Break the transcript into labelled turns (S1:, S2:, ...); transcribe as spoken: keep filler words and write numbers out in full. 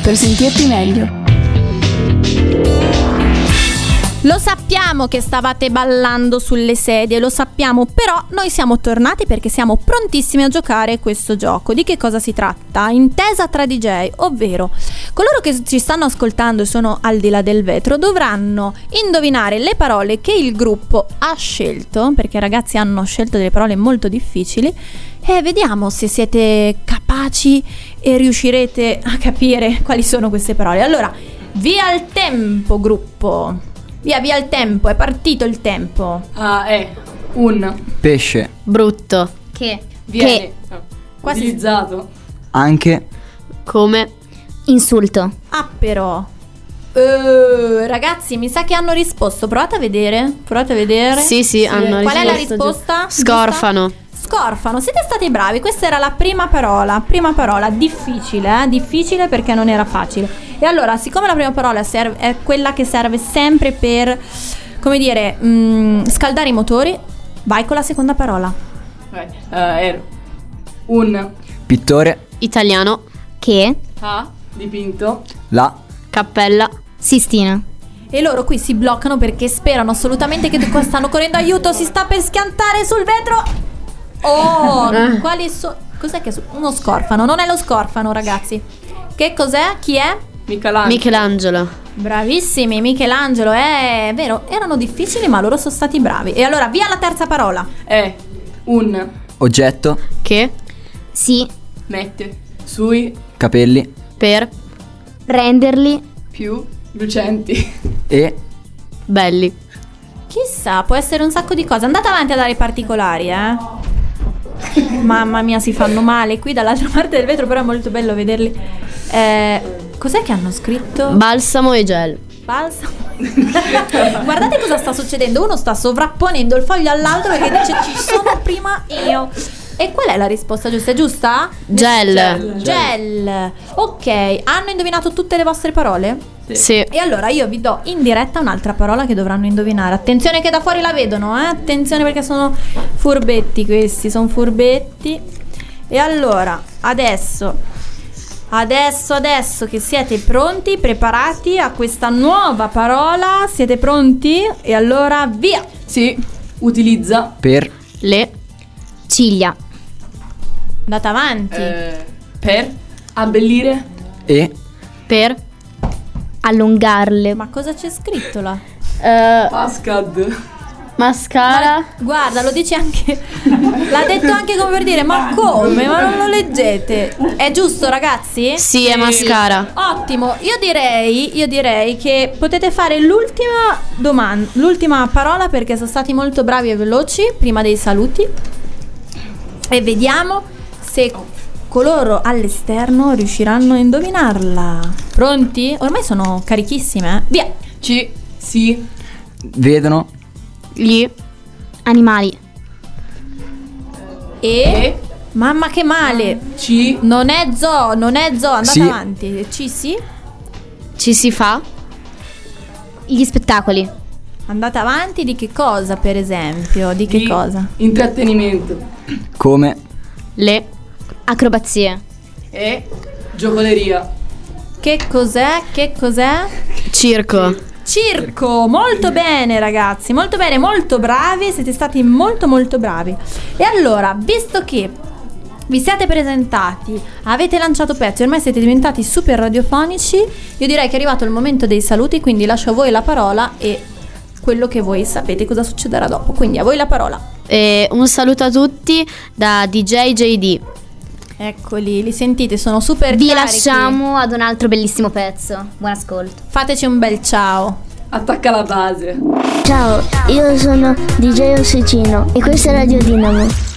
S1: per sentirti meglio.
S2: Lo sappiamo che stavate ballando sulle sedie, lo sappiamo, però noi siamo tornati perché siamo prontissimi a giocare questo gioco. Di che cosa si tratta? Intesa tra D J, ovvero coloro che ci stanno ascoltando e sono al di là del vetro dovranno indovinare le parole che il gruppo ha scelto, perché i ragazzi hanno scelto delle parole molto difficili, e vediamo se siete capaci e riuscirete a capire quali sono queste parole. Allora, via il tempo, gruppo. Via, via il tempo, è partito il tempo.
S3: Ah, è un
S4: pesce.
S5: Brutto.
S6: Che
S3: viene
S6: Che
S3: no,
S2: Quasi-
S3: utilizzato.
S4: Anche
S5: Come
S6: insulto.
S2: Ah, però Eh, ragazzi, mi sa che hanno risposto. Provate a vedere. Provate a vedere.
S5: Sì, sì, hanno
S2: Qual è la
S5: risposto
S2: risposta?
S5: giusta. Scorfano.
S2: Scorfano, siete stati bravi. Questa era la prima parola. Prima parola, difficile, eh? Difficile perché non era facile. E allora, siccome la prima parola serve, è quella che serve sempre per, come dire, mh, scaldare i motori, vai con la seconda parola.
S3: Vai. Eh, ero un
S4: pittore.
S5: Italiano.
S6: Che
S3: ha dipinto
S4: La
S5: Cappella.
S6: Sistina.
S2: E loro qui si bloccano perché sperano assolutamente che tu- stanno correndo. Aiuto, si sta per schiantare sul vetro. Oh, quali sono? Cos'è che è? su- Uno scorfano, non è lo scorfano, ragazzi. Che cos'è? Chi è?
S3: Michelangelo.
S5: Michelangelo.
S2: Bravissimi, Michelangelo. È vero, erano difficili ma loro sono stati bravi. E allora via la terza parola.
S3: È un
S4: oggetto.
S5: Che
S6: Sì.
S3: mette sui
S4: Capelli.
S5: per
S6: Renderli
S3: più lucenti.
S4: E
S5: belli.
S2: Chissà, può essere un sacco di cose. Andate avanti a dare i particolari, eh. Mamma mia, si fanno male qui dall'altra parte del vetro, però è molto bello vederli. Eh, cos'è che hanno scritto?
S5: Balsamo e gel.
S2: Balsamo. Guardate cosa sta succedendo. Uno sta sovrapponendo il foglio all'altro perché dice ci sono prima io. E qual è la risposta giusta? È giusta?
S5: Gel.
S2: Gel. Ok, hanno indovinato tutte le vostre parole?
S5: Sì.
S2: E allora io vi do in diretta un'altra parola che dovranno indovinare. Attenzione che da fuori la vedono, eh? Attenzione perché sono furbetti questi, sono furbetti. E allora, adesso, adesso, adesso che siete pronti, preparati a questa nuova parola, siete pronti? E allora via!
S3: Si utilizza
S4: per
S5: Le
S6: ciglia.
S2: Andate avanti.
S3: eh, per abbellire
S4: E
S5: per
S6: Allungarle.
S2: Ma cosa c'è scritto là?
S5: eh,
S3: Pascad.
S5: mascara.
S2: Guarda, lo dice anche. L'ha detto anche come per dire, ma come? Ma non lo leggete? È giusto, ragazzi?
S5: Sì, è mascara.
S2: Ottimo, io direi, io direi che potete fare l'ultima domanda, l'ultima parola perché sono stati molto bravi e veloci prima dei saluti. E vediamo se coloro all'esterno riusciranno a indovinarla. Pronti? Ormai sono carichissime, eh? Via!
S3: Ci si
S4: vedono
S5: Gli
S6: Animali.
S2: E...
S3: e
S2: Mamma che male!
S3: ci
S2: Non è zoo, non è zoo, andate
S4: Sì.
S2: avanti. Ci sì?
S5: ci si fa
S6: Gli spettacoli.
S2: Andate avanti di che cosa, per esempio? Di che
S3: di
S2: cosa?
S3: intrattenimento
S4: come
S5: le
S6: Acrobazie.
S3: e giocoleria.
S2: Che cos'è? Che cos'è?
S5: circo.
S2: Circo, molto bene ragazzi, molto bene, molto bravi, siete stati molto molto bravi. E allora, visto che vi siete presentati, avete lanciato pezzi, ormai siete diventati super radiofonici, io direi che è arrivato il momento dei saluti, quindi lascio a voi la parola e quello che voi sapete cosa succederà dopo, quindi a voi la parola.
S5: E un saluto a tutti da D J J D.
S2: Eccoli, li sentite, sono super
S6: Vi
S2: carichi.
S6: lasciamo ad un altro bellissimo pezzo. Buon ascolto.
S2: Fateci un bel ciao.
S3: Attacca la base.
S7: Ciao, io sono D J Ossicino e questa è Radio Dinamo.